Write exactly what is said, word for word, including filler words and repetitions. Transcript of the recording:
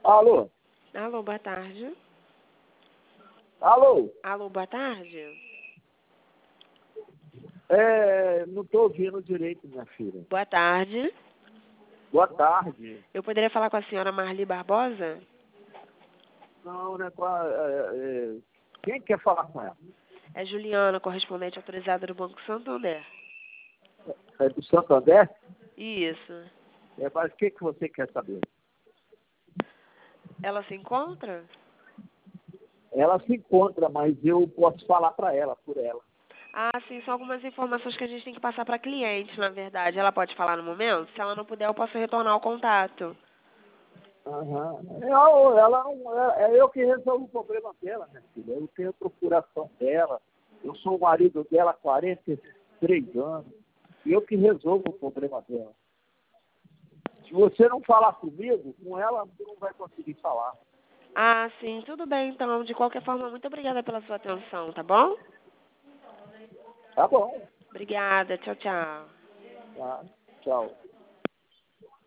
Alô? Alô, boa tarde. Alô? Alô, boa tarde. É, não estou ouvindo direito, minha filha. Boa tarde. Boa tarde. Eu poderia falar com a senhora Marli Barbosa? Não, né? com a- é, é, quem quer falar com ela? É Juliana, correspondente autorizada do Banco Santander. É do Santander? Isso. É, mas o que, que você quer saber? Ela se encontra? Ela se encontra, mas eu posso falar para ela, por ela. Ah, sim, são algumas informações que a gente tem que passar para cliente, na verdade. Ela pode falar no momento? Se ela não puder, eu posso retornar o contato. Aham. Eu, ela não, é, é eu que resolvo o problema dela, minha filha. Eu tenho a procuração dela. Eu sou o marido dela há quarenta e três anos. E eu que resolvo o problema dela. Se você não falar comigo, com ela, você não vai conseguir falar. Ah, sim, tudo bem, então. De qualquer forma, muito obrigada pela sua atenção, tá bom? Tá bom. Obrigada, tchau, tchau. Tá. Tchau.